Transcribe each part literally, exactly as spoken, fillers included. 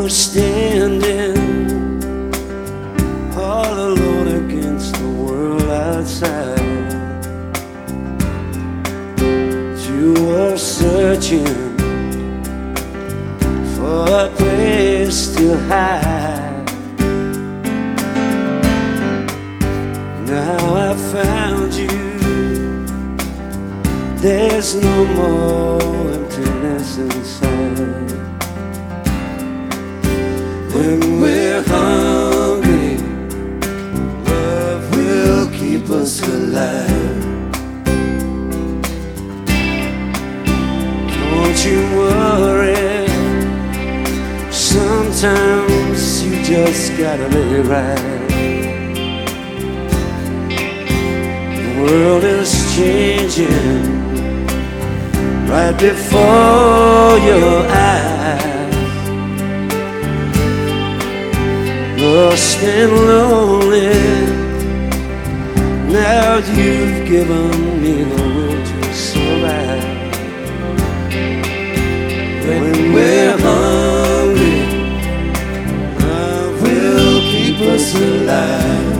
were standing all alone against the world outside. You were searching for a place to hide. Now I found you. There's no more emptiness inside. When we're hungry, love will keep us alive. Don't you worry, sometimes you just gotta let it ride. The world is changing right before your eyes. Lost and lonely, now you've given me the will to survive. When we're hungry, love will keep us alive.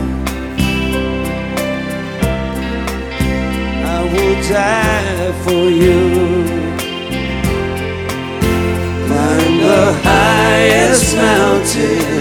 I will die for you, climb the highest mountain,